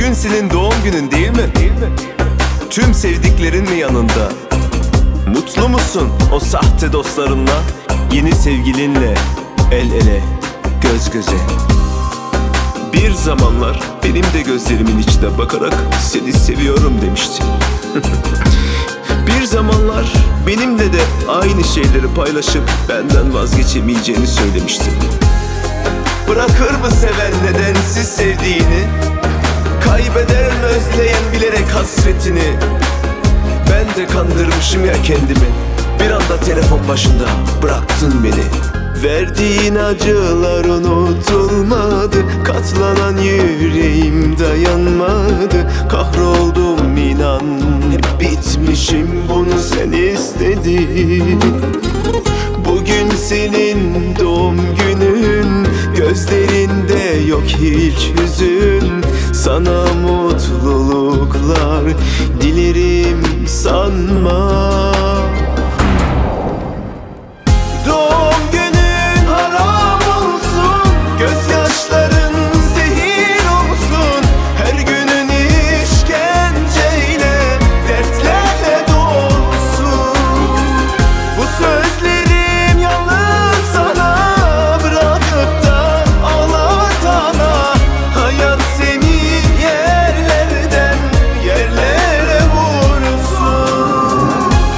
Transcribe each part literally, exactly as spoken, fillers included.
Bugün senin doğum günün değil mi? Tüm sevdiklerin mi yanında? Mutlu musun o sahte dostlarınla? Yeni sevgilinle el ele, göz göze. Bir zamanlar benim de gözlerimin içine bakarak seni seviyorum demiştin. Bir zamanlar benimle de aynı şeyleri paylaşıp benden vazgeçemeyeceğini söylemiştin. Bırakır mı seven nedensiz sevdiğini? Kaybeder mi özleyen bilerek hasretini? Ben de kandırmışım ya kendimi. Bir anda telefon başında bıraktın beni. Verdiğin acılar unutulmadı. Katlanan yüreğim dayanmadı. Kahroldum inan, hep bitmişim, bunu sen istedin. Bugün senin doğum günün, gözlerinde yok hiç hüzün. Sana mutluluklar dilerim sanma. Doğum günün haram olsun, gözyaşların zehir olsun. Her günün işkenceyle, dertlerle dolsun. Bu sözlerim yalnız sana, bırakıp da ağlatana. Hayat seni yerlerden yerlere vursun.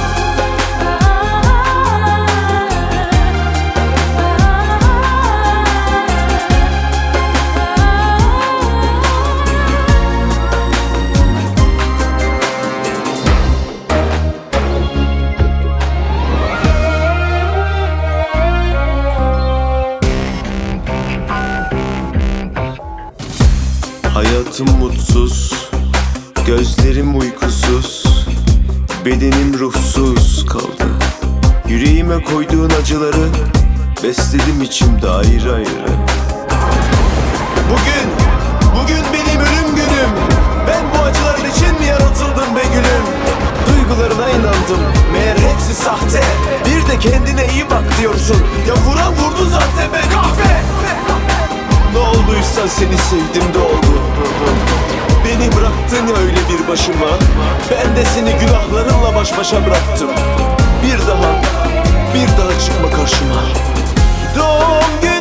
Hayatım mutsuz, gözlerim uykusuz, bedenim ruhsuz kaldı. Yüreğime koyduğun acıları besledim içimde ayrı ayrı. Bugün, bugün benim ölüm günüm. Ben bu acıların için mi yaratıldım be gülüm? Duygularına inandım, meğer hepsi sahte. Bir de kendine iyi bak diyorsun. Ya vuran vurdu zaten be kahve. Ne olduysa seni sevdim de oldu. Beni bıraktın ya öyle bir başıma. Ben de seni günahlarınla baş başa bıraktım. Bir daha, bir daha çıkma karşıma. Doğum günü